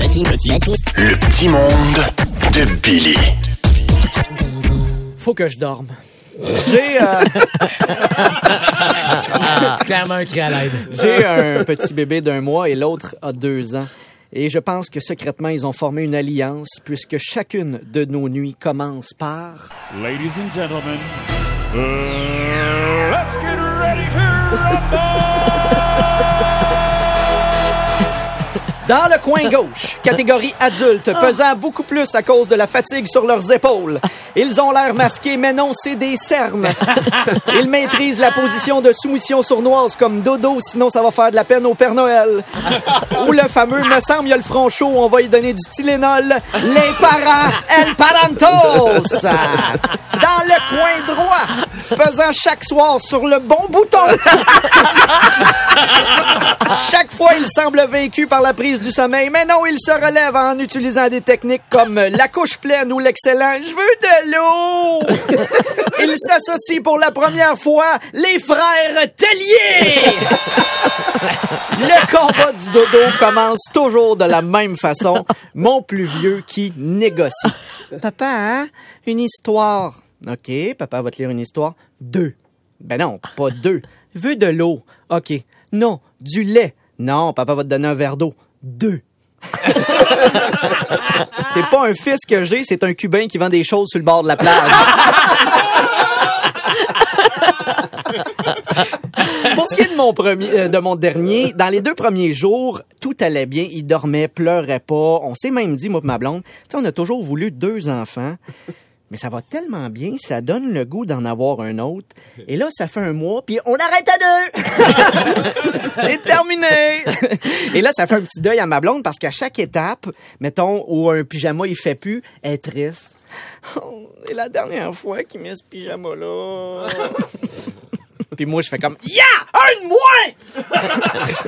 Le petit monde de Billy. Faut que je dorme. J'ai C'est clairement un cri à l'aide. j'ai un petit bébé d'1 mois et l'autre a 2 ans. Et je pense que secrètement, ils ont formé une alliance puisque chacune de nos nuits commence par... Ladies and gentlemen, let's get ready to rumble! Dans le coin gauche, catégorie adulte, pesant beaucoup plus à cause de la fatigue sur leurs épaules. Ils ont l'air masqués, mais non, c'est des cernes. Ils maîtrisent la position de soumission sournoise comme dodo, sinon ça va faire de la peine au Père Noël. Ou le fameux, me semble, il y a le front chaud, on va y donner du Tylenol. Les parents, el parentos. Dans le coin droit, pesant chaque soir sur le bon bouton. Chaque fois, il semble vaincu par la prise du sommeil, mais non, il se relève en utilisant des techniques comme la couche pleine ou l'excellent « Je veux de l'eau ». Il s'associe pour la première fois les frères Tellier. Le combat du dodo commence toujours de la même façon. Mon plus vieux qui négocie. Papa, hein? Une histoire. OK, papa va te lire une histoire. 2. Ben non, pas 2. Veux de l'eau. OK. Non, du lait. Non, papa va te donner un verre d'eau. 2. C'est pas un fils que j'ai, c'est un Cubain qui vend des choses sur le bord de la plage. Pour ce qui est de mon dernier, dans les 2 premiers jours, tout allait bien. Il dormait, pleurait pas. On s'est même dit, moi et ma blonde, on a toujours voulu 2 enfants. Mais ça va tellement bien, ça donne le goût d'en avoir un autre. Et là, ça fait 1 mois, puis on arrête à 2! C'est terminé! Et là, ça fait un petit deuil à ma blonde, parce qu'à chaque étape, mettons, où un pyjama, il fait plus, elle est triste. Oh, c'est la dernière fois qu'il met ce pyjama-là. Puis moi, je fais comme « Yeah! Un de moins! »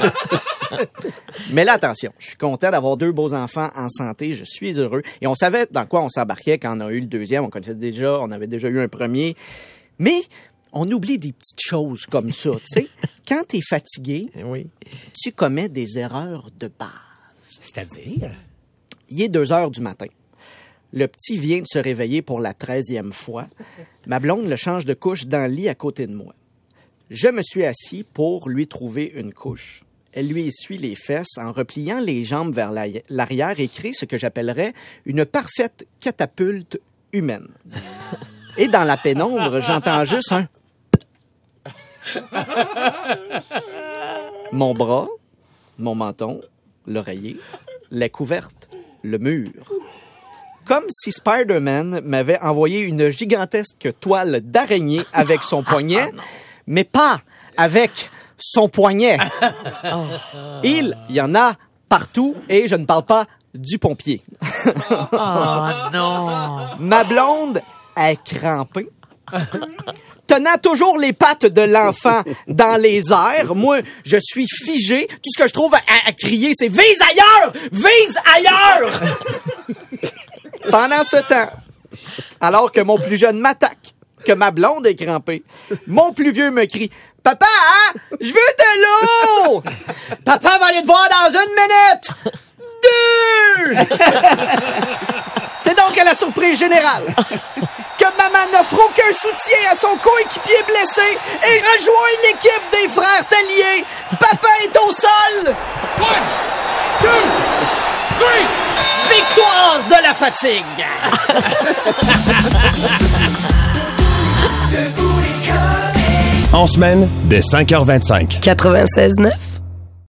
Mais là, attention, je suis content d'avoir 2 beaux enfants en santé, je suis heureux. Et on savait dans quoi on s'embarquait quand on a eu le deuxième, on avait déjà eu un premier. Mais on oublie des petites choses comme ça, tu sais. Quand t'es fatigué, Oui. tu commets des erreurs de base. C'est-à-dire? Il est 2 heures du matin. Le petit vient de se réveiller pour la 13e fois. Ma blonde le change de couche dans le lit à côté de moi. Je me suis assis pour lui trouver une couche. Elle lui essuie les fesses en repliant les jambes vers l'arrière et crée ce que j'appellerais une parfaite catapulte humaine. Et dans la pénombre, j'entends juste un... Mon bras, mon menton, l'oreiller, la couverte, le mur. Comme si Spider-Man m'avait envoyé une gigantesque toile d'araignée avec son poignet, mais pas avec son poignet. Il y en a partout et je ne parle pas du pompier. Oh non! Ma blonde est crampée, tenant toujours les pattes de l'enfant dans les airs. Moi, je suis figé. Tout ce que je trouve à crier, c'est « Vise ailleurs! Vise ailleurs! » Pendant ce temps, alors que mon plus jeune m'attaque, que ma blonde est crampée, mon plus vieux me crie « Papa, hein? Je veux de l'eau! » « Papa va aller te voir dans 1 minute! 2! » C'est donc à la surprise générale que maman n'offre aucun soutien à son coéquipier blessé et rejoint l'équipe des frères Tellier. Papa est au sol! 1, 2, 3! Victoire de la fatigue! En semaine, dès 5h25. 96.9.